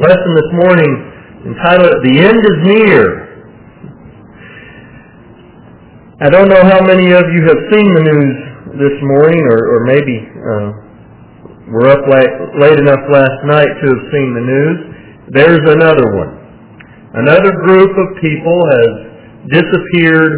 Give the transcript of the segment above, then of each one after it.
lesson this morning entitled, "The End is Near." I don't know how many of you have seen the news this morning, or maybe were up late enough last night to have seen the news. There's another one. Another group of people has disappeared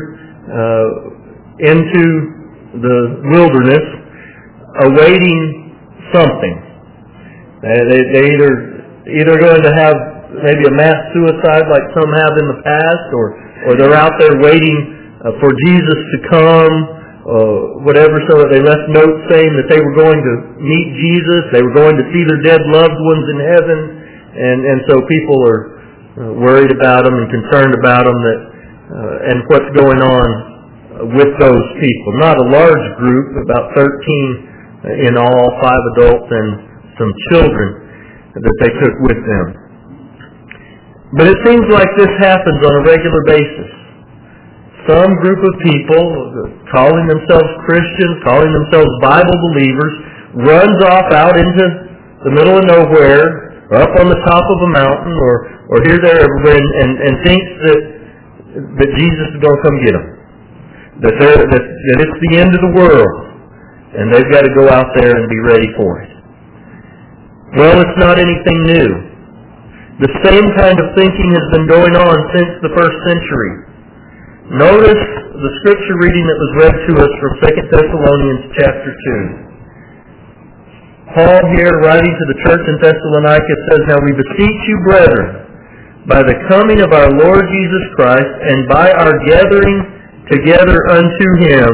into the wilderness, awaiting something. They either going to have maybe a mass suicide like some have in the past, or they're out there waiting for Jesus to come, whatever, so that they left notes saying that they were going to meet Jesus, they were going to see their dead loved ones in heaven, and so people are worried about them and concerned about them, and what's going on with those people. Not a large group, about 13 in all, 5 adults and some children that they took with them. But it seems like this happens on a regular basis. Some group of people, calling themselves Christians, calling themselves Bible believers, runs off out into the middle of nowhere, or up on the top of a mountain, or here, there, everywhere, and thinks that Jesus is going to come get them. That it's the end of the world, and they've got to go out there and be ready for it. Well, it's not anything new. The same kind of thinking has been going on since the first century. Notice the scripture reading that was read to us from 2 Thessalonians chapter 2. Paul here, writing to the church in Thessalonica, says, "Now we beseech you, brethren, by the coming of our Lord Jesus Christ, and by our gathering together unto Him,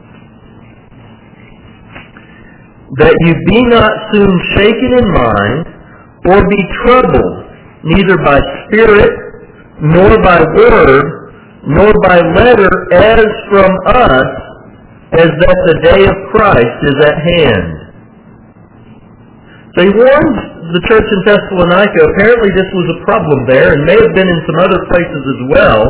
that you be not soon shaken in mind, or be troubled, neither by spirit, nor by word, nor by letter as from us, as that the day of Christ is at hand." So he warns the church in Thessalonica. Apparently this was a problem there, and may have been in some other places as well,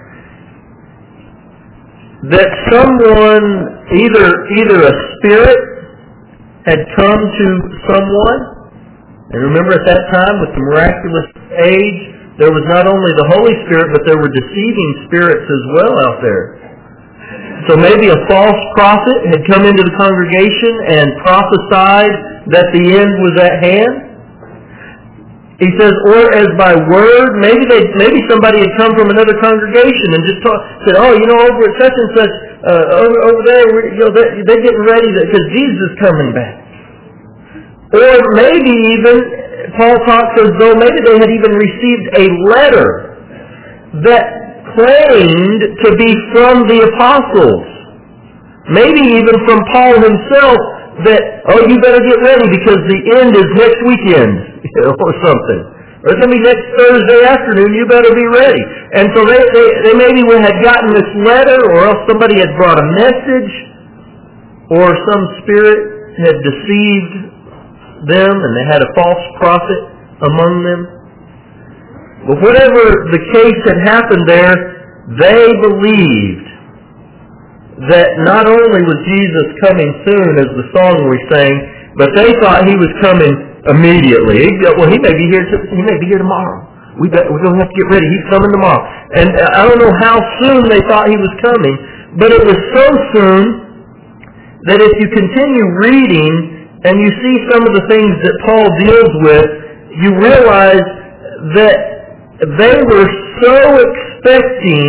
that someone, either a spirit had come to someone, and remember at that time with the miraculous age, there was not only the Holy Spirit, but there were deceiving spirits as well out there. So maybe a false prophet had come into the congregation and prophesied that the end was at hand. He says, or as by word, maybe somebody had come from another congregation and just said, "Oh, over at such and such, over there, they're getting ready because Jesus is coming back." Or maybe even, Paul talks as though maybe they had even received a letter that claimed to be from the apostles. Maybe even from Paul himself that, "Oh, you better get ready because the end is next weekend," or something. Or it's going to be next Thursday afternoon, you better be ready. And so they maybe had gotten this letter, or else somebody had brought a message, or some spirit had deceived them and they had a false prophet among them. But whatever the case had happened there, they believed that not only was Jesus coming soon, as the song we sang, but they thought He was coming immediately. Well, He may be here tomorrow. We're going to have to get ready. He's coming tomorrow. And I don't know how soon they thought He was coming, but it was so soon that if you continue reading and you see some of the things that Paul deals with, you realize that they were so expecting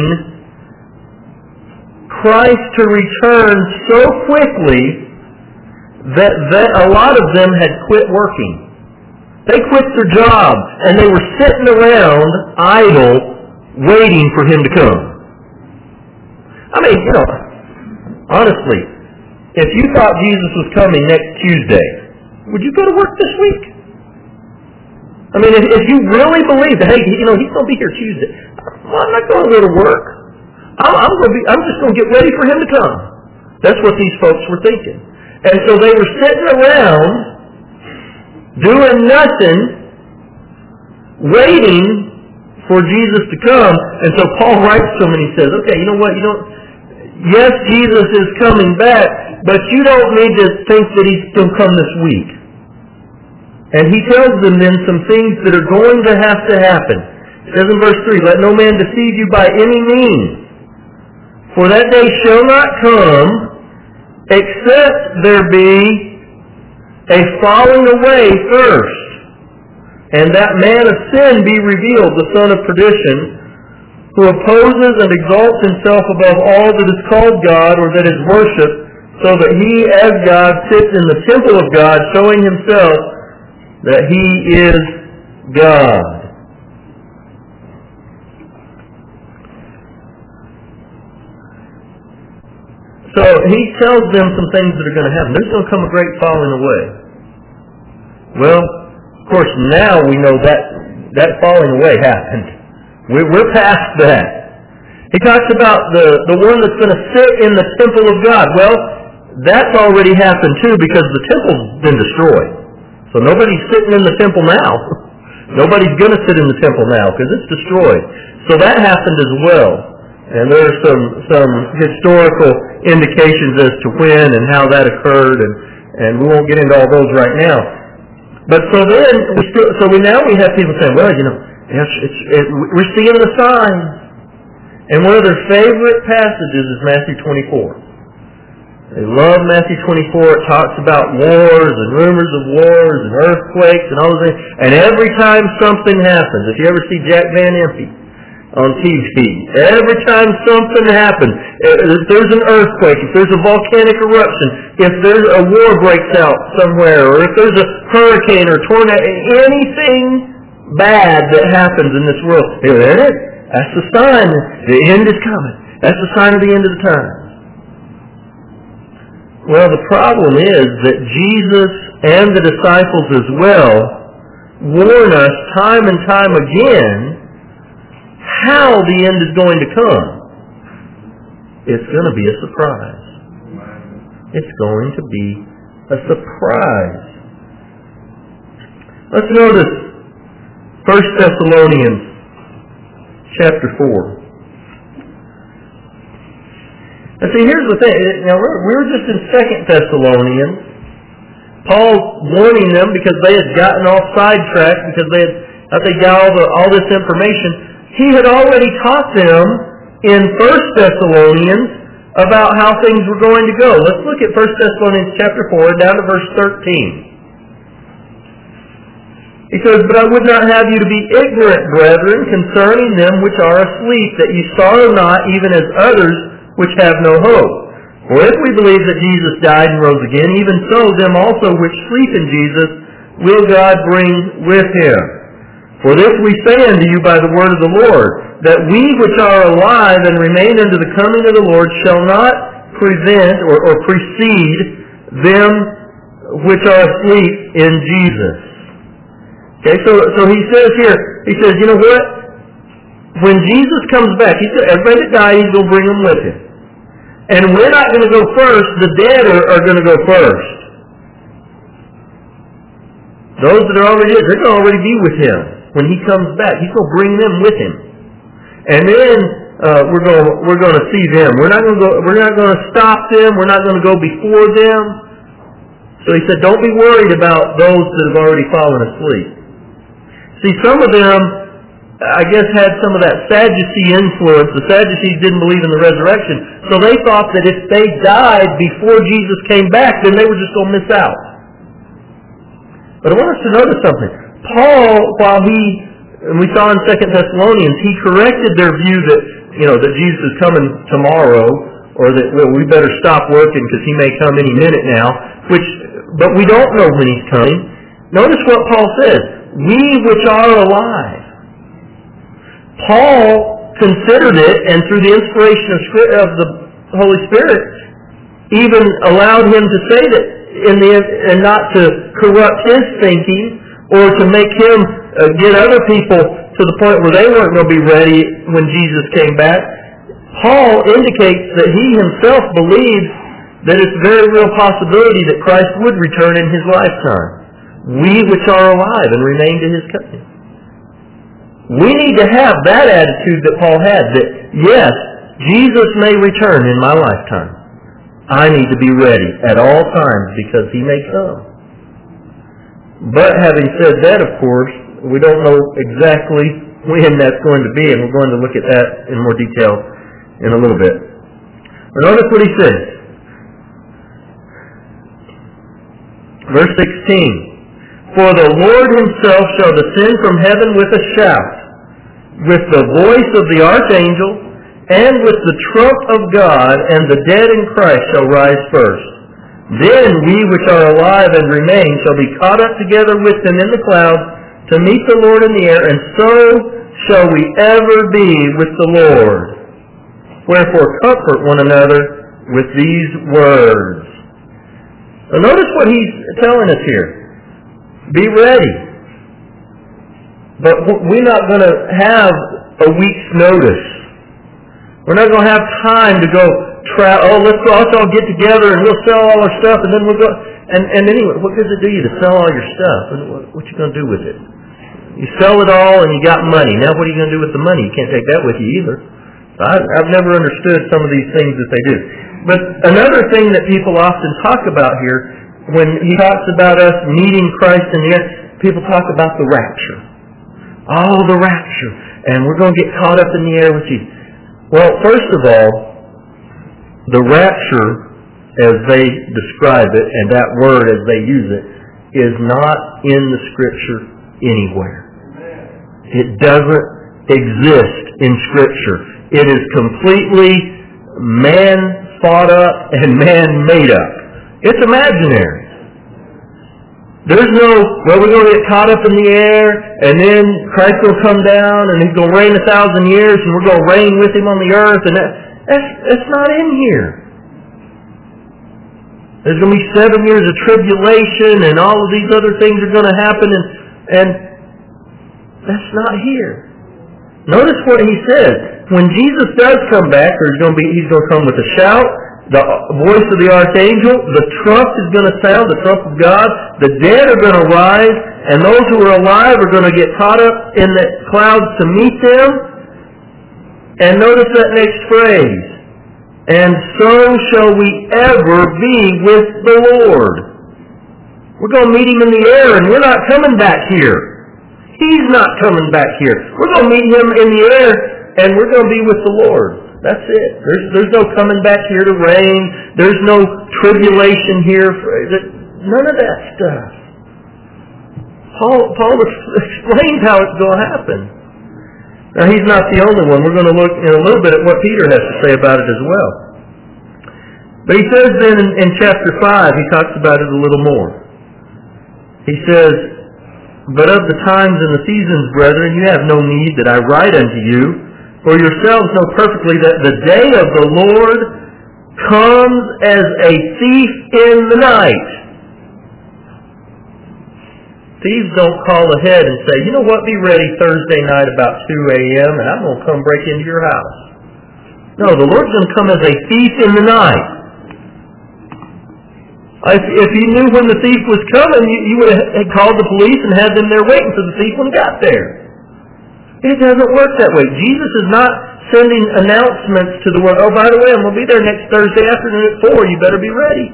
Christ to return so quickly that a lot of them had quit working. They quit their job and they were sitting around idle waiting for Him to come. I mean, honestly, if you thought Jesus was coming next Tuesday, would you go to work this week? I mean, if you really believe that, hey, He's going to be here Tuesday, well, I'm not going to go to work. I'm just going to get ready for Him to come. That's what these folks were thinking. And so they were sitting around doing nothing, waiting for Jesus to come. And so Paul writes to them and he says, okay, you know what? Yes, Jesus is coming back, but you don't need to think that He's going to come this week. And he tells them then some things that are going to happen. It says in verse 3, "Let no man deceive you by any means. For that day shall not come, except there be a falling away first, and that man of sin be revealed, the son of perdition, who opposes and exalts himself above all that is called God or that is worshipped, so that he as God sits in the temple of God, showing himself that he is God." So he tells them some things that are going to happen. There's going to come a great falling away. Well, of course, now we know that falling away happened. We're past that. He talks about the one that's going to sit in the temple of God. Well, that's already happened too, because the temple's been destroyed. So nobody's sitting in the temple now. Nobody's going to sit in the temple now because it's destroyed. So that happened as well. And there are some historical indications as to when and how that occurred, and we won't get into all those right now. But so then, now we have people saying, well, we're seeing the signs. And one of their favorite passages is Matthew 24. They love Matthew 24. It talks about wars and rumors of wars and earthquakes and all those things. And every time something happens, if you ever see Jack Van Impe on TV, every time something happens, if there's an earthquake, if there's a volcanic eruption, if there's a war breaks out somewhere, or if there's a hurricane or tornado, anything bad that happens in this world, there it is. That's the sign. The end is coming. That's the sign of the end of the time. Well, the problem is that Jesus and the disciples as well warn us time and time again how the end is going to come. It's going to be a surprise. It's going to be a surprise. Let's notice 1 Thessalonians chapter 4. And see, here's the thing. Now, we're just in 2 Thessalonians. Paul's warning them because they had gotten off sidetracked, because they got all this information. He had already taught them in 1 Thessalonians about how things were going to go. Let's look at 1 Thessalonians chapter 4, down to verse 13. He says, "But I would not have you to be ignorant, brethren, concerning them which are asleep, that ye sorrow not, even as others which have no hope. For if we believe that Jesus died and rose again, even so them also which sleep in Jesus will God bring with him. For this we say unto you by the word of the Lord, that we which are alive and remain unto the coming of the Lord shall not prevent or precede them which are asleep in Jesus." Okay, so he says here, you know what? When Jesus comes back, he said, everybody that died, he's going to bring them with him. And we're not going to go first. The dead are going to go first. Those that are already dead, they're going to already be with him. When he comes back, he's going to bring them with him. And then we're going to see them. We're not going to stop them. We're not going to go before them. So he said, don't be worried about those that have already fallen asleep. See, some of them, I guess, had some of that Sadducee influence. The Sadducees didn't believe in the resurrection. So they thought that if they died before Jesus came back, then they were just going to miss out. But I want us to notice something. Paul, and we saw in 2 Thessalonians, he corrected their view that, that Jesus is coming tomorrow, or that we better stop working because he may come any minute now, but we don't know when he's coming. Notice what Paul says, we which are alive. Paul considered it, and through the inspiration of the Holy Spirit, even allowed him to say that and not to corrupt his thinking, or to make him get other people to the point where they weren't going to be ready when Jesus came back. Paul indicates that he himself believes that it's a very real possibility that Christ would return in his lifetime. We which are alive and remain to his coming. We need to have that attitude that Paul had, that yes, Jesus may return in my lifetime. I need to be ready at all times because he may come. But having said that, of course, we don't know exactly when that's going to be, and we're going to look at that in more detail in a little bit. But notice what he says. Verse 16. For the Lord himself shall descend from heaven with a shout, with the voice of the archangel, and with the trump of God, and the dead in Christ shall rise first. Then we which are alive and remain shall be caught up together with them in the clouds to meet the Lord in the air, and so shall we ever be with the Lord. Wherefore comfort one another with these words. Now notice what he's telling us here. Be ready. But we're not going to have a week's notice. We're not going to have time to go let's all get together and we'll sell all our stuff and then we'll go. And anyway, what does it do you to sell all your stuff? What you going to do with it? You sell it all and you got money. Now what are you going to do with the money? You can't take that with you either. I've never understood some of these things that they do. But another thing that people often talk about here, when he talks about us meeting Christ in the air, people talk about the rapture. Oh, the rapture. And we're going to get caught up in the air with Jesus. Well, first of all, the rapture, as they describe it, and that word as they use it, is not in the Scripture anywhere. It doesn't exist in Scripture. It is completely man thought up and man made up. It's imaginary. There's no, we're going to get caught up in the air, and then Christ will come down, and he's going to reign 1,000 years, and we're going to reign with him on the earth, and that's not in here. There's going to be 7 years of tribulation, and all of these other things are going to happen, and that's not here. Notice what he says. When Jesus does come back, he's going to come with a shout, the voice of the archangel, the trump is going to sound, the trump of God, the dead are going to rise, and those who are alive are going to get caught up in the clouds to meet them. And notice that next phrase. And so shall we ever be with the Lord. We're going to meet him in the air, and we're not coming back here. He's not coming back here. We're going to meet him in the air, and we're going to be with the Lord. That's it. There's no coming back here to reign. There's no tribulation here. None of that stuff. Paul explains how it's going to happen. Now, he's not the only one. We're going to look in a little bit at what Peter has to say about it as well. But he says then in chapter 5, he talks about it a little more. He says, But of the times and the seasons, brethren, you have no need that I write unto you, for yourselves know perfectly that the day of the Lord comes as a thief in the night. Thieves don't call ahead and say, you know what, be ready Thursday night about 2 a.m. and I'm going to come break into your house. No, the Lord's going to come as a thief in the night. If you knew when the thief was coming, you would have called the police and had them there waiting for the thief when he got there. It doesn't work that way. Jesus is not sending announcements to the world, oh, by the way, I'm going to be there next Thursday afternoon at 4. You better be ready.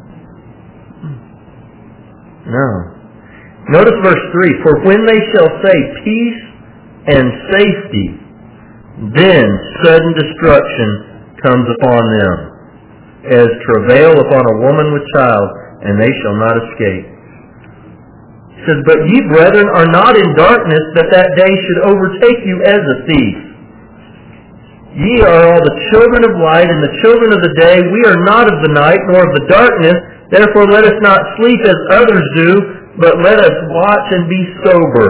No. Notice verse 3. For when they shall say peace and safety, then sudden destruction comes upon them, as travail upon a woman with child, and they shall not escape. He says, But ye, brethren, are not in darkness, that day should overtake you as a thief. Ye are all the children of light and the children of the day. We are not of the night, nor of the darkness. Therefore let us not sleep as others do, but let us watch and be sober.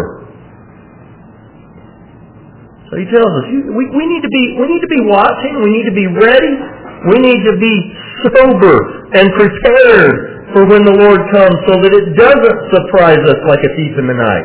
So he tells us, we need to be watching, we need to be ready, we need to be sober and prepared for when the Lord comes, so that it doesn't surprise us like a thief in the night.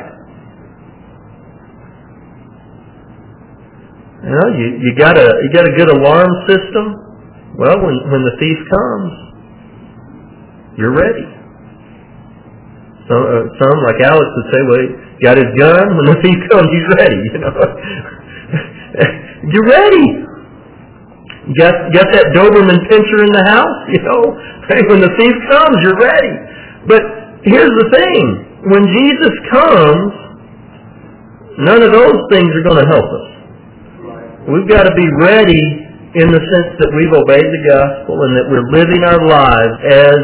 You know, you got a good alarm system. Well, when the thief comes, you're ready. So some, like Alex would say, well, he got his gun. When the thief comes, he's ready. You know, you're ready. You got that Doberman pincher in the house, you know. When the thief comes, you're ready. But here's the thing. when Jesus comes, none of those things are going to help us. We've got to be ready in the sense that we've obeyed the gospel and that we're living our lives as...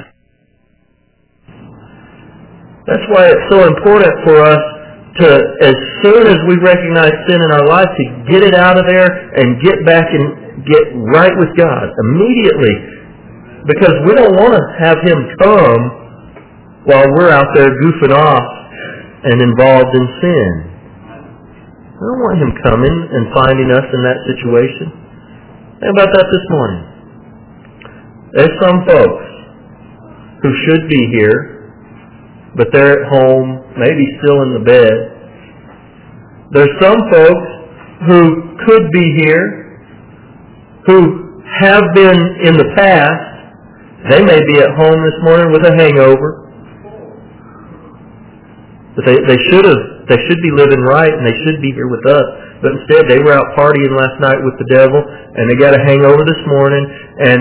That's why it's so important for us to, as soon as we recognize sin in our life, to get it out of there and get back and get right with God immediately. Because we don't want to have Him come while we're out there goofing off and involved in sin. We don't want Him coming and finding us in that situation. Think about that this morning. There's some folks who should be here, but they're at home, maybe still in the bed. There's some folks who could be here, who have been in the past. They may be at home this morning with a hangover. But they should be living right, and they should be here with us. But instead, they were out partying last night with the devil, and they got a hangover this morning. And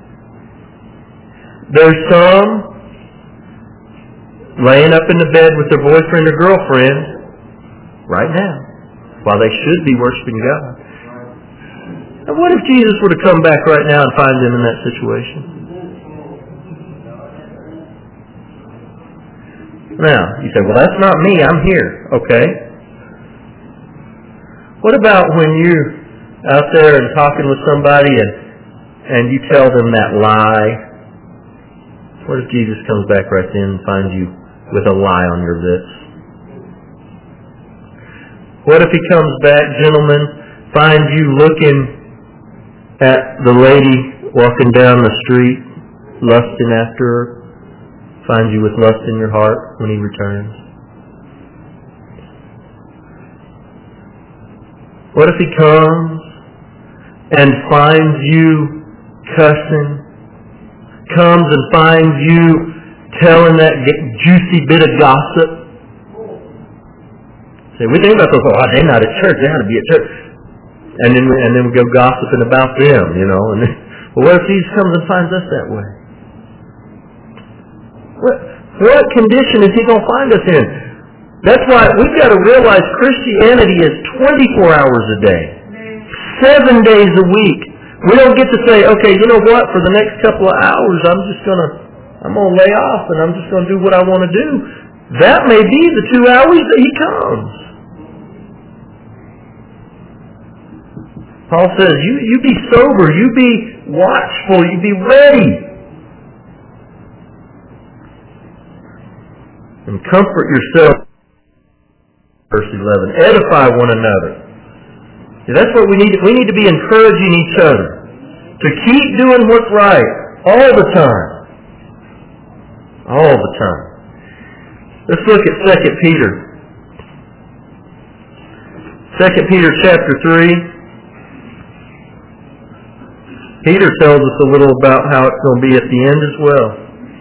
there's some laying up in the bed with their boyfriend or girlfriend right now, while they should be worshiping God. And what if Jesus were to come back right now and find them in that situation? Now, you say, well, that's not me, I'm here. Okay. What about when you're out there and talking with somebody and you tell them that lie? What if Jesus comes back right then and finds you with a lie on your lips? What if He comes back, gentlemen, finds you looking at the lady walking down the street, lusting after her, finds you with lust in your heart when He returns? What if He comes and finds you cussing, comes and finds you telling that juicy bit of gossip? See, we think about those, they're not at church, they ought to be at church. And then we go gossiping about them, you know. And then, well, what if Jesus comes and finds us that way? What condition is He going to find us in? That's why we've got to realize Christianity is 24 hours a day, 7 days a week. We don't get to say, okay, you know what, for the next couple of hours I'm going to lay off and I'm just going to do what I want to do. That may be the 2 hours that He comes. Paul says, you be sober, you be watchful, you be ready. And comfort yourself. Verse 11, edify one another. See, that's what we need. We need to be encouraging each other to keep doing what's right all the time. All the time. Let's look at 2 Peter. 2 Peter chapter 3. Peter tells us a little about how it's going to be at the end as well.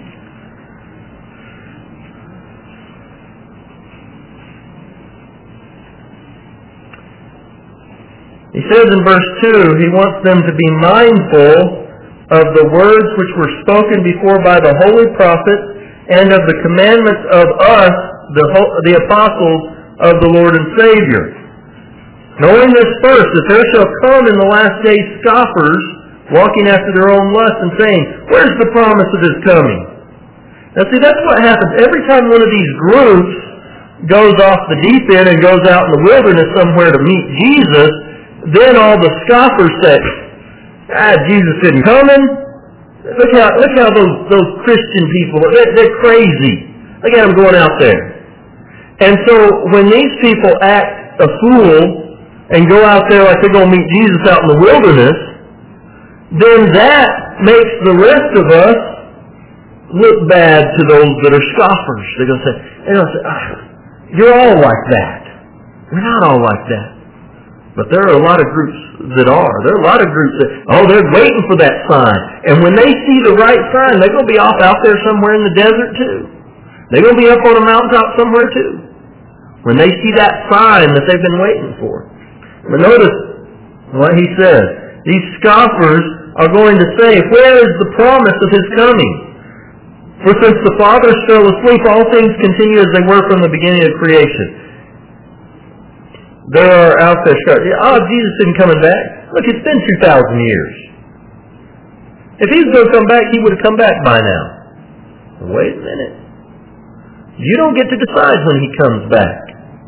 He says in verse 2, he wants them to be mindful of the words which were spoken before by the holy prophets and of the commandments of us, the apostles of the Lord and Savior. Knowing this first, that there shall come in the last days scoffers, walking after their own lust and saying, where's the promise of His coming? Now see, that's what happens. Every time one of these groups goes off the deep end and goes out in the wilderness somewhere to meet Jesus, then all the scoffers say, Jesus isn't coming. Look how those Christian people, they're crazy. Look at them going out there. And so when these people act a fool and go out there like they're going to meet Jesus out in the wilderness, then that makes the rest of us look bad to those that are scoffers. They're going to say, you're all like that. We're not all like that. But there are a lot of groups that are. There are a lot of groups that, they're waiting for that sign. And when they see the right sign, they're going to be off out there somewhere in the desert too. They're going to be up on a mountaintop somewhere too. When they see that sign that they've been waiting for. But notice what he says. These scoffers are going to say, where is the promise of His coming? For since the fathers fell asleep, all things continue as they were from the beginning of creation. There are out there shouting, Jesus isn't coming back. Look, it's been 2,000 years. If he was going to come back, he would have come back by now. Wait a minute. You don't get to decide when he comes back.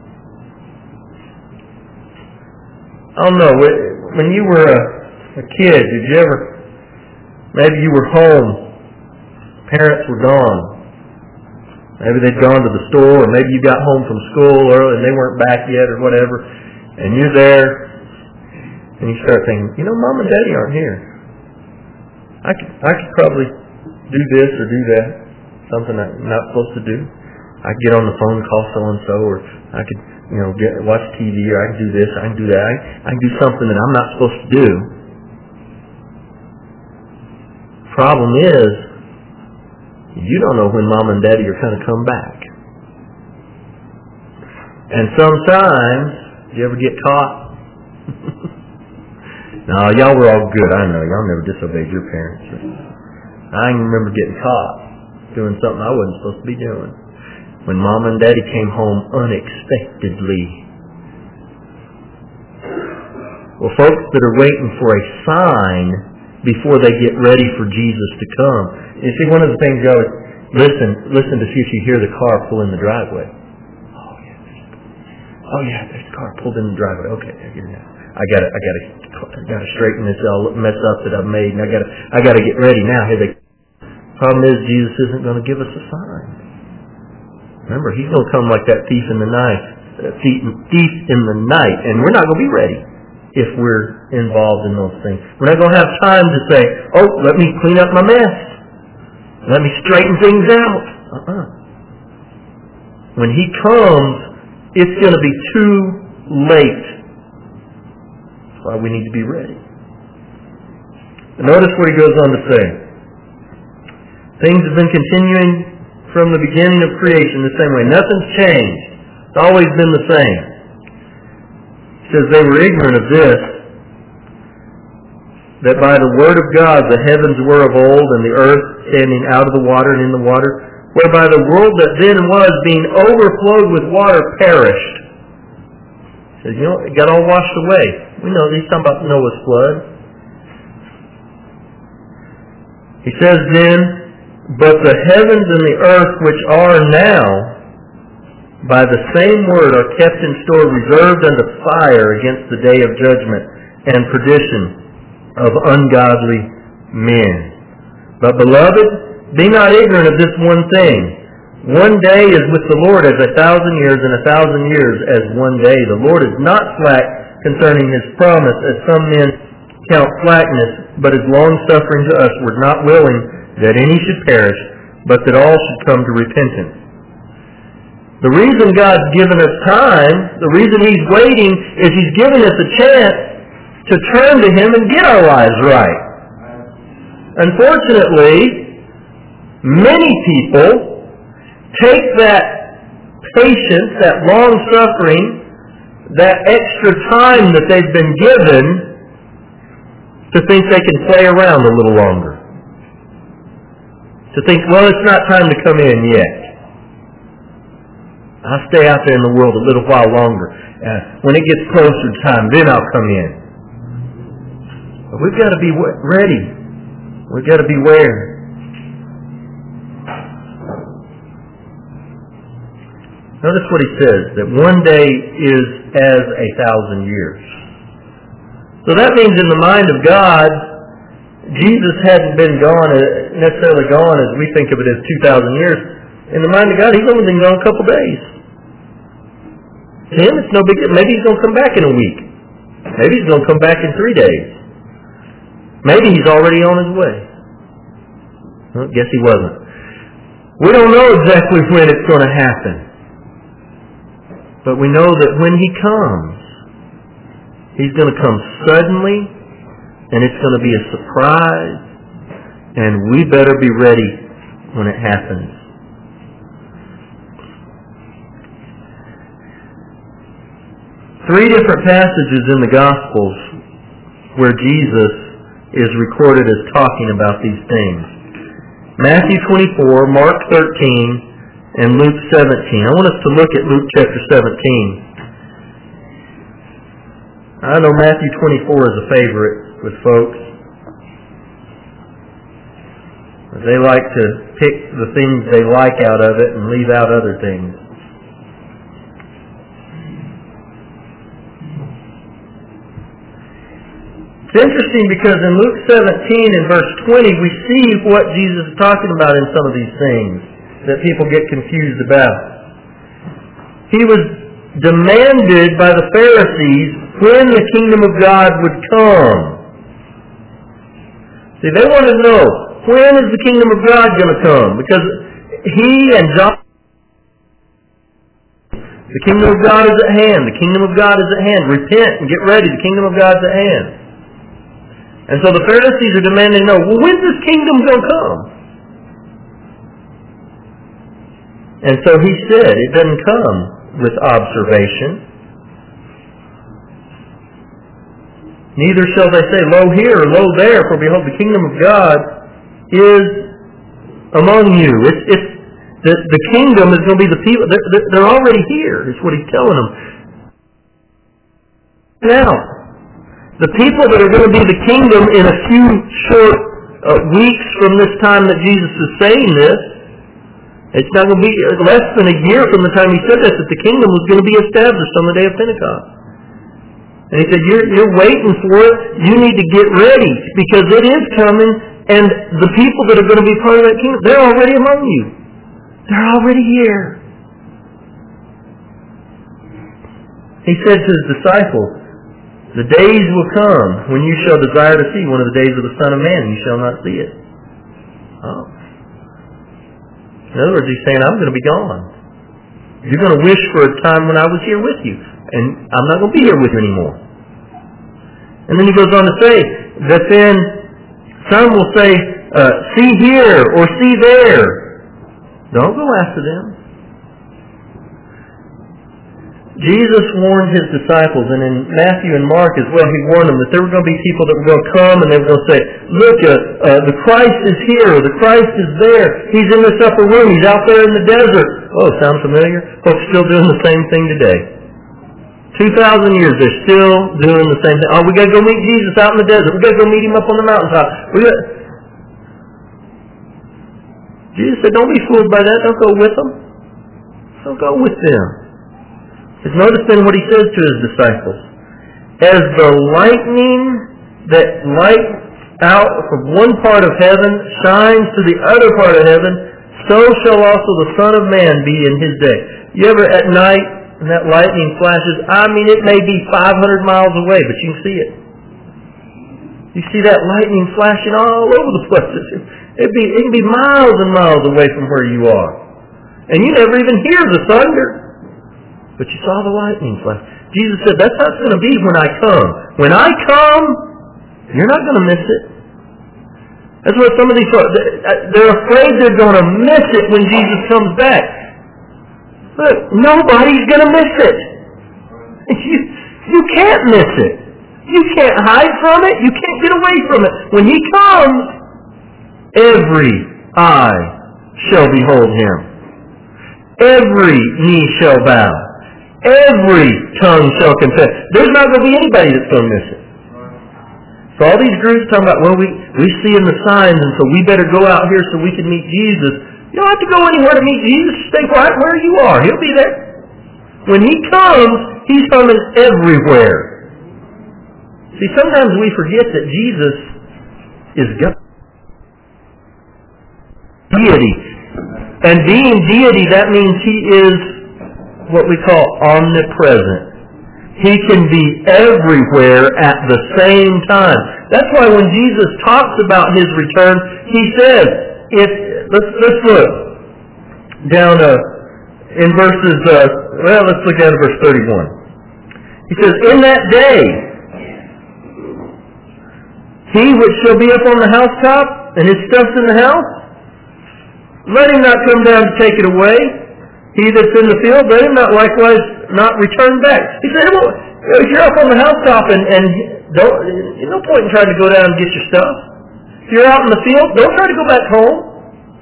I don't know, when you were a kid, did you ever, maybe you were home, parents were gone. Maybe they'd gone to the store, or maybe you got home from school early and they weren't back yet or whatever, and you're there, and you start thinking, Mom and Daddy aren't here. I could probably do this or do that, something I'm not supposed to do. I could get on the phone and call so-and-so, or I could, watch TV, or I can do this, I can do that. I can do something that I'm not supposed to do. Problem is, you don't know when Mom and Daddy are going to come back. And sometimes, you ever get caught? No, y'all were all good, I know. Y'all never disobeyed your parents. I can remember getting caught doing something I wasn't supposed to be doing. When Mom and Daddy came home unexpectedly. Well, folks that are waiting for a sign before they get ready for Jesus to come. You see, one of the things you always listen to see if you hear the car pull in the driveway. Oh yeah, there's a car pulled in the driveway. Okay, I get it now. I gotta straighten this all mess up that I've made, and I gotta get ready now. Problem is, Jesus isn't going to give us a sign. Remember, he's going to come like that thief in the night, and we're not going to be ready if we're involved in those things. We're not going to have time to say, let me clean up my mess. Let me straighten things out. When he comes, it's going to be too late. That's why we need to be ready. And notice what he goes on to say. Things have been continuing from the beginning of creation the same way. Nothing's changed. It's always been the same. He says they were ignorant of this, that by the word of God the heavens were of old, and the earth standing out of the water and in the water, whereby the world that then was, being overflowed with water, perished. He says, it got all washed away. We know he's talking about Noah's flood. He says then, but the heavens and the earth which are now, by the same word, are kept in store, reserved unto fire against the day of judgment and perdition of ungodly men. But beloved, be not ignorant of this one thing. One day is with the Lord as 1,000 years, and 1,000 years as one day. The Lord is not slack concerning his promise, as some men count slackness, but is long-suffering to us, were not willing that any should perish, but that all should come to repentance. The reason God's given us time, the reason he's waiting, is he's giving us a chance to turn to him and get our lives right. Unfortunately, many people take that patience, that long-suffering, that extra time that they've been given to think they can play around a little longer. To think, it's not time to come in yet. I'll stay out there in the world a little while longer. When it gets closer to time, then I'll come in. But we've got to be ready. We've got to beware. Notice what he says, that one day is as 1,000 years. So that means in the mind of God, Jesus hadn't been necessarily gone as we think of it as 2,000 years. In the mind of God, he's only been gone a couple days. To him, it's no big deal. Maybe he's going to come back in a week. Maybe he's going to come back in 3 days. Maybe he's already on his way. Well, guess he wasn't. We don't know exactly when it's going to happen. But we know that when he comes, he's going to come suddenly, and it's going to be a surprise, and we better be ready when it happens. Three different passages in the Gospels where Jesus is recorded as talking about these things. Matthew 24, Mark 13, and Luke 17. I want us to look at Luke chapter 17. I know Matthew 24 is a favorite with folks. They like to pick the things they like out of it and leave out other things. It's interesting because in Luke 17 and verse 20 we see what Jesus is talking about in some of these things that people get confused about. He was demanded by the Pharisees when the kingdom of God would come. See, they wanted to know, when is the kingdom of God going to come? Because he and John, the kingdom of God is at hand. The kingdom of God is at hand. Repent and get ready. The kingdom of God is at hand. And so the Pharisees are demanding to know, well, when's this kingdom going to come? And so he said, it doesn't come with observation. Neither shall they say, lo here or lo there, for behold, the kingdom of God is among you. The kingdom is going to be the people. They're already here, is what he's telling them. Now, the people that are going to be the kingdom in a few short weeks from this time that Jesus is saying this, it's not going to be less than a year from the time he said this, that the kingdom was going to be established on the day of Pentecost. And he said, you're waiting for it. You need to get ready because it is coming, and the people that are going to be part of that kingdom, they're already among you. They're already here. He said to his disciples, the days will come when you shall desire to see one of the days of the Son of Man, and you shall not see it. Oh. In other words, he's saying, I'm going to be gone. You're going to wish for a time when I was here with you, and I'm not going to be here with you anymore. And then he goes on to say that then some will say, see here or see there. Don't go after them. Jesus warned his disciples, and in Matthew and Mark as well, he warned them that there were going to be people that were going to come and they were going to say, look, the Christ is here, or the Christ is there. He's in this upper room. He's out there in the desert. Oh, sound familiar? Folks still doing the same thing today. 2,000 years, they're still doing the same thing. Oh, we got to go meet Jesus out in the desert. We got to go meet him up on the mountaintop. Jesus said, don't be fooled by that. Don't go with them. Don't go with them. Because notice then what he says to his disciples. As the lightning that lights out from one part of heaven shines to the other part of heaven, so shall also the Son of Man be in his day. You ever at night, and that lightning flashes, I mean it may be 500 miles away, but you can see it. You see that lightning flashing all over the place. It can be miles and miles away from where you are. And you never even hear the thunder. But you saw the lightning flash. Jesus said, that's how it's going to be when I come. When I come, you're not going to miss it. That's what some of these folks, they're afraid they're going to miss it when Jesus comes back. Look, nobody's going to miss it. You can't miss it. You can't hide from it. You can't get away from it. When he comes, every eye shall behold him. Every knee shall bow. Every tongue shall confess. There's not going to be anybody that's going to miss it. So all these groups talking about, well, we see in the signs, and so we better go out here so we can meet Jesus. You don't have to go anywhere to meet Jesus. Stay right where you are. He'll be there. When he comes, he's coming everywhere. See, sometimes we forget that Jesus is God. Deity. And being deity, that means he is what we call omnipresent. He can be everywhere at the same time. That's why when Jesus talks about his return, he says, let's look down in verses, let's look down at verse 31. He says, in that day, he which shall be up on the housetop, and his stuff's in the house, let him not come down to take it away. He that's in the field, let him not likewise not return back. He said, well, if you're up on the housetop and there's no point in trying to go down and get your stuff. If you're out in the field, don't try to go back home.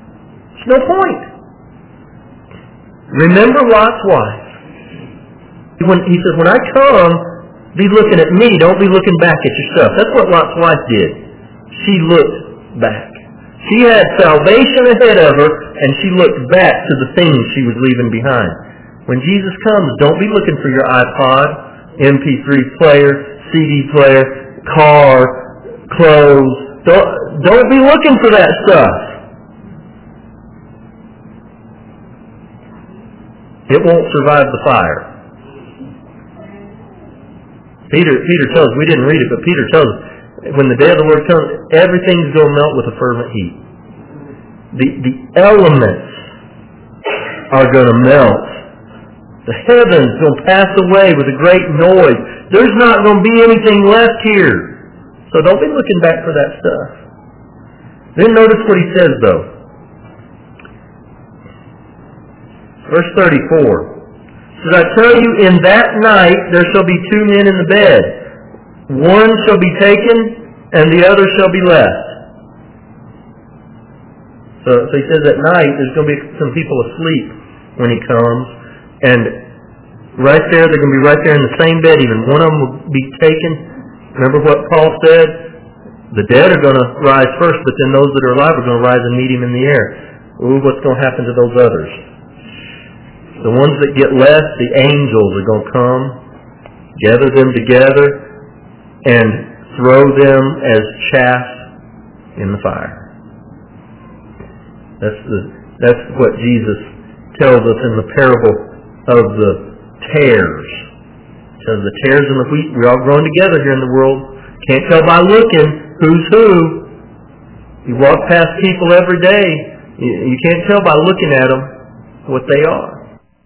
There's no point. Remember Lot's wife. He says, when I come, be looking at me. Don't be looking back at yourself. That's what Lot's wife did. She looked back. She had salvation ahead of her, and she looked back to the things she was leaving behind. When Jesus comes, don't be looking for your iPod, MP3 player, CD player, car, clothes. Don't be looking for that stuff. It won't survive the fire. Peter tells us, we didn't read it, but Peter tells us, when the day of the Lord comes, everything's going to melt with a fervent heat. The elements are going to melt. The heavens going to pass away with a great noise. There's not going to be anything left here. So don't be looking back for that stuff. Then notice what he says, though. Verse 34. Says, I tell you, in that night there shall be two men in the bed. One shall be taken, and the other shall be left. So he says at night there's going to be some people asleep when he comes. And right there, they're going to be right there in the same bed even. One of them will be taken. Remember what Paul said? The dead are going to rise first, but then those that are alive are going to rise and meet him in the air. Ooh, what's going to happen to those others? The ones that get left, the angels are going to come, gather them together, and throw them as chaff in the fire. That's what Jesus tells us in the parable of the tares. It says the tares and the wheat, we're all growing together here in the world. Can't tell by looking who's who. You walk past people every day. You can't tell by looking at them what they are.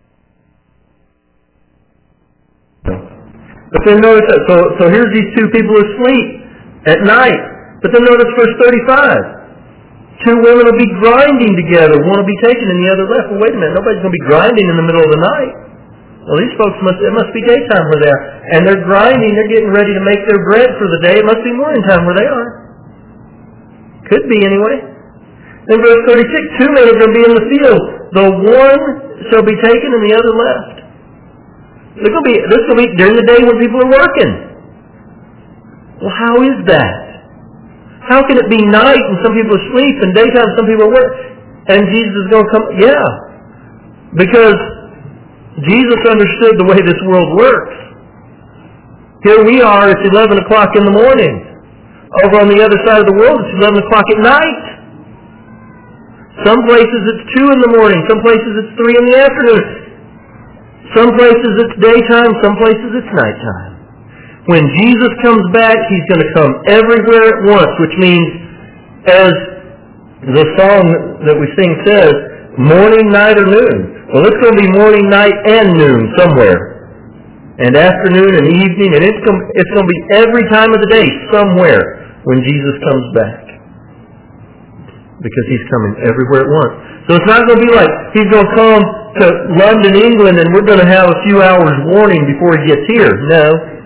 But then notice that, so here's these two people asleep at night. But then notice verse 35. Two women will be grinding together. One will be taken and the other left. Well, wait a minute. Nobody's going to be grinding in the middle of the night. Well, these folks it must be daytime where they are. And they're grinding. They're getting ready to make their bread for the day. It must be morning time where they are. Could be anyway. Then verse 36. Two men are going to be in the field. The one shall be taken and the other left. This will be during the day when people are working. Well, how is that? How can it be night and some people are asleep and daytime and some people are working? And Jesus is going to come? Yeah. Because Jesus understood the way this world works. Here we are, it's 11 o'clock in the morning. Over on the other side of the world, it's 11 o'clock at night. Some places it's 2 in the morning. Some places it's 3 in the afternoon. Some places it's daytime, some places it's nighttime. When Jesus comes back, He's going to come everywhere at once, which means, as the song that we sing says, morning, night, or noon. Well, it's going to be morning, night, and noon somewhere. And afternoon and evening, and it's going to be every time of the day somewhere when Jesus comes back. Because He's coming everywhere at once. So it's not going to be like He's going to come to London, England, and we're going to have a few hours warning before He gets here. No.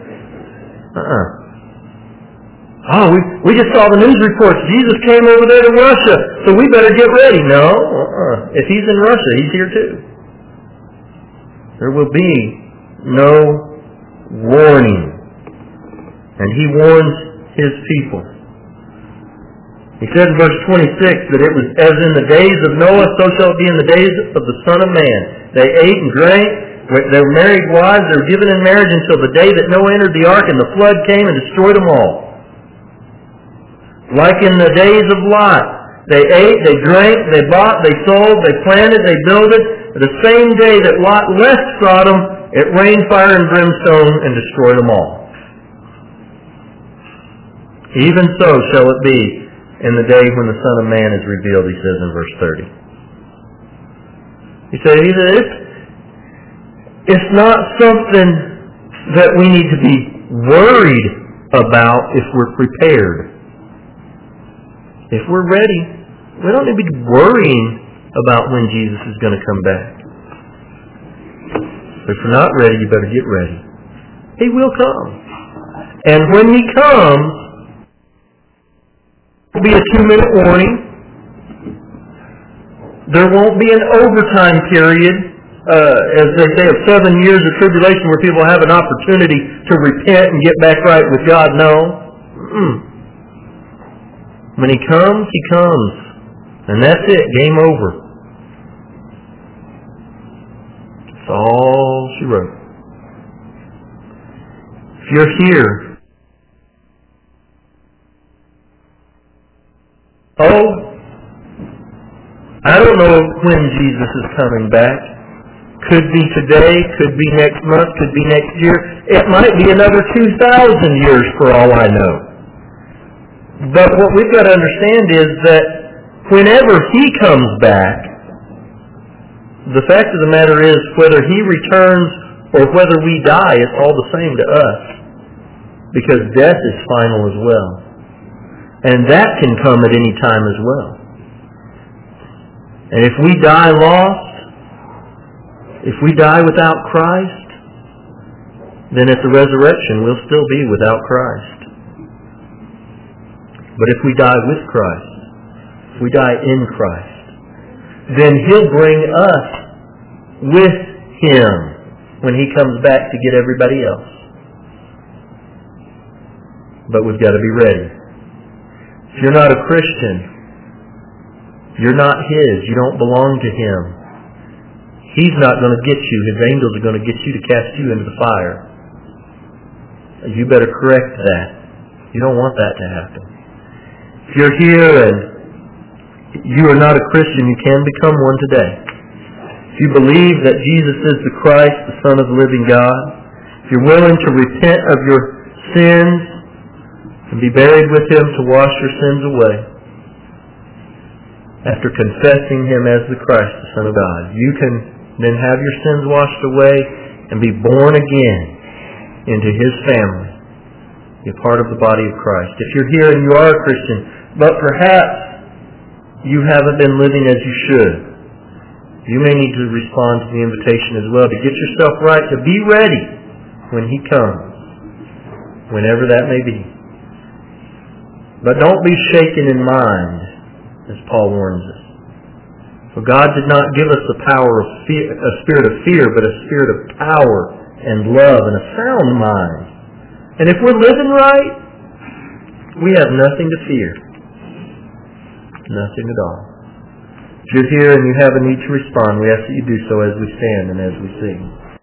Oh, we just saw the news reports. Jesus came over there to Russia, so we better get ready. No. If He's in Russia, He's here too. There will be no warning. And He warns His people. He said in verse 26 that it was as in the days of Noah, so shall it be in the days of the Son of Man. They ate and drank, they were married wives, they were given in marriage until the day that Noah entered the ark and the flood came and destroyed them all. Like in the days of Lot, they ate, they drank, they bought, they sold, they planted, they builded. The same day that Lot left Sodom, it rained fire and brimstone and destroyed them all. Even so shall it be in the day when the Son of Man is revealed, he says in verse 30. He said, it's not something that we need to be worried about if we're prepared. If we're ready, we don't need to be worrying about when Jesus is going to come back. If you're not ready, you better get ready. He will come. And when He comes, will be a 2-minute warning. There won't be an overtime period, as they say, of 7 years of tribulation where people have an opportunity to repent and get back right with God. No. When He comes, He comes. And that's it. Game over. That's all she wrote. If you're here, I don't know when Jesus is coming back. Could be today, could be next month, could be next year. It might be another 2,000 years for all I know. But what we've got to understand is that whenever He comes back, the fact of the matter is whether He returns or whether we die, it's all the same to us. Because death is final as well. And that can come at any time as well. And if we die lost, if we die without Christ, then at the resurrection we'll still be without Christ. But if we die with Christ, if we die in Christ, then He'll bring us with Him when He comes back to get everybody else. But we've got to be ready. If you're not a Christian, you're not His. You don't belong to Him. He's not going to get you. His angels are going to get you to cast you into the fire. You better correct that. You don't want that to happen. If you're here and you are not a Christian, you can become one today. If you believe that Jesus is the Christ, the Son of the living God, if you're willing to repent of your sins and be buried with Him to wash your sins away, after confessing Him as the Christ, the Son of God, you can then have your sins washed away and be born again into His family. Be a part of the body of Christ. If you're here and you are a Christian, but perhaps you haven't been living as you should, you may need to respond to the invitation as well to get yourself right, to be ready when He comes, whenever that may be. But don't be shaken in mind, as Paul warns us. For God did not give us the power of fear, a spirit of fear, but a spirit of power and love and a sound mind. And if we're living right, we have nothing to fear. Nothing at all. If you're here and you have a need to respond, we ask that you do so as we stand and as we sing.